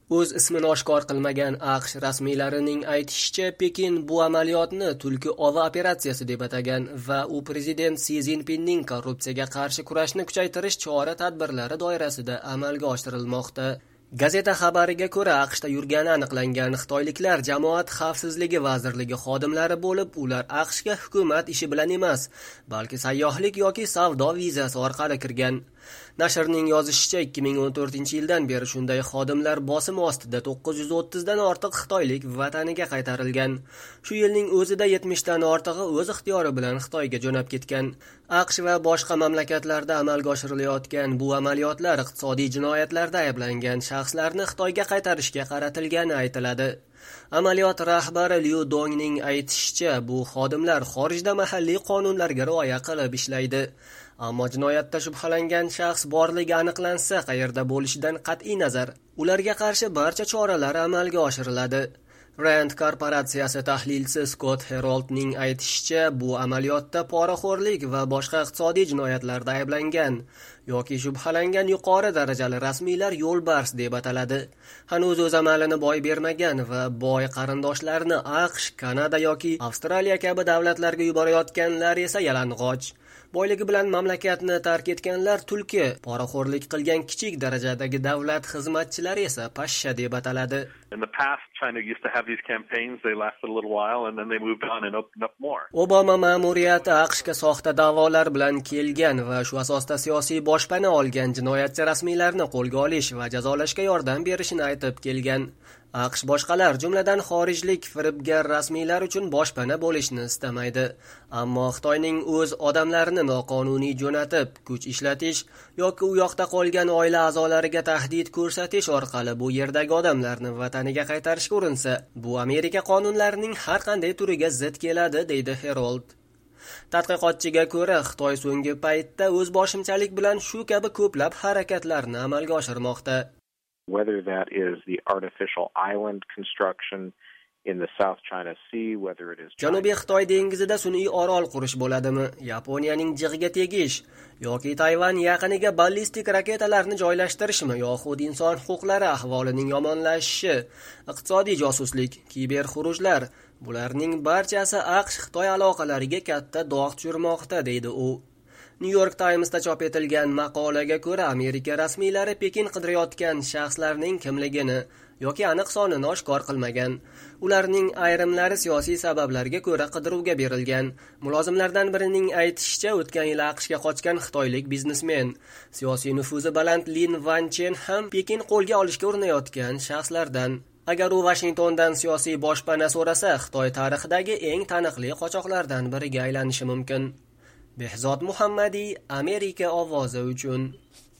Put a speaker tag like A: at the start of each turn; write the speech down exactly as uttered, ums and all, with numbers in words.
A: O'z ismini oshkor qilmagan AQSh rasmiylarining aytishicha, Pekin bu amaliyotni tulki ovi operatsiyasi deb atagan va u prezident Si Zinpinning korrupsiyaga qarshi kurashni kuchaytirish chora-tadbirlari doirasida amalga oshirilmoqda. Gazeta xabariga ko'ra, AQShda yurgani aniqlangan xitoyliklar Jamoat xavfsizligi vazirligi xodimlari bo'lib, ular AQShga hukumat ishi bilan emas, balki sayyohlik yoki savdo vizasi orqali kirgan. Nashrning yozishicha, ikki ming o'n to'rtinchi yildan beri shunday xodimlar bosim ostida to'qqiz yuz o'ttizdan ortiq xitoylik vataniga qaytarilgan. Shu yilning o'zida yetmishdan ortig'i o'z ixtiyori bilan Xitoyga jo'nab ketgan. AQSh va boshqa mamlakatlarda amalga oshirilayotgan bu amaliyotlar iqtisodiy jinoyatlarda ayblangan shaxslarni Xitoyga qaytarishga qaratilgani aytiladi. Amaliyot rahbari Liu Dongning aytishicha, bu xodimlar xorijda mahalliy qonunlarga rioya qilib ishlaydi. Ammo jinoyatda shubhalangan shaxs borligi aniqlansa, qayerda bo'lishidan qat'iy nazar, ularga qarshi barcha choralar amalga oshiriladi. Rand korporatsiyasi tahlilchisi Scott Heroldning aytishicha, bu amaliyotda poraxo'rlik va boshqa iqtisodiy jinoyatlarda ayblangan yoki shubhalangan yuqori darajali rasmiylar yo'lbars deb ataladi. Hanuz o'z amalini boy bermagan va boy qarindoshlarini AQSh, Kanada yoki Avstraliya kabi davlatlarga yuborayotganlar esa yalang'och. Boyligi bilan mamlakatni tark etganlar tulki, poraxo'rlik qilgan kichik darajadagi davlat xizmatchilari esa pashsha deb ataladi.
B: In the past, China used to have these campaigns. They lasted a little while and then they moved on and opened up more.
A: Obama ma'muriyati AQShga soxta da'volar bilan kelgan va shu asosda siyosiy boshpana olgan jinoyatchi rasmiylarni qo'lga olish va jazolashga yordam berishini aytib kelgan. AQSh boshqalar, jumladan xorijlik firibgar rasmiylar uchun boshpana bo'lishni istamaydi. Ammo Xitoyning o'z odamlarini noqonuniy jo'natib, kuch ishlatish yoki u yoqda qolgan oila a'zolariga tahdid ko'rsatish orqali bu yerdagi odamlarni vataniga qaytarishga urinsa, bu Amerika qonunlarining har qanday turiga zid keladi, deydi Herold. Tadqiqotchiga ko'ra, Xitoy so'nggi paytda o'z boshimchalik bilan shu kabi ko'plab harakatlarni amalga oshirmoqda.
C: Whether that is the artificial island construction in the South China Sea, whether it is
A: Janubiy Xitoy dengizida sun'iy orol qurish bo'ladimi, Yaponiyaning jig'iga tegish yoki Tayvan yaqiniga ballistik raketalarni joylashtirishmi, yoxud inson huquqlari ahvolining yomonlashishi, iqtisodiy josuslik, kiber xurujlar, bularning barchasi AQSh-Xitoy aloqalariga katta dog' tushirmoqda, deydi u. New York Times'da chop etilgan maqolaga ko'ra, Amerika rasmiylari Pekin qidirayotgan shaxslarning kimligini yoki aniq sonini oshkor qilmagan. Ularning ayrimlari siyosiy sabablarga ko'ra qidiruvga berilgan. Mulozimlardan birining aytishicha, o'tgan yil AQShga qochgan xitoylik biznesmen, siyosiy nufuzi baland Lin Wanchen ham Pekin qo'lga olishga urinayotgan shaxslardan. Agar u Washingtondan siyosiy boshpana so'rasa, Xitoy tarixidagi eng taniqli qochoqlardan biriga aylanishi mumkin. Behzod Muhammadi, Amerika ovozi uchun.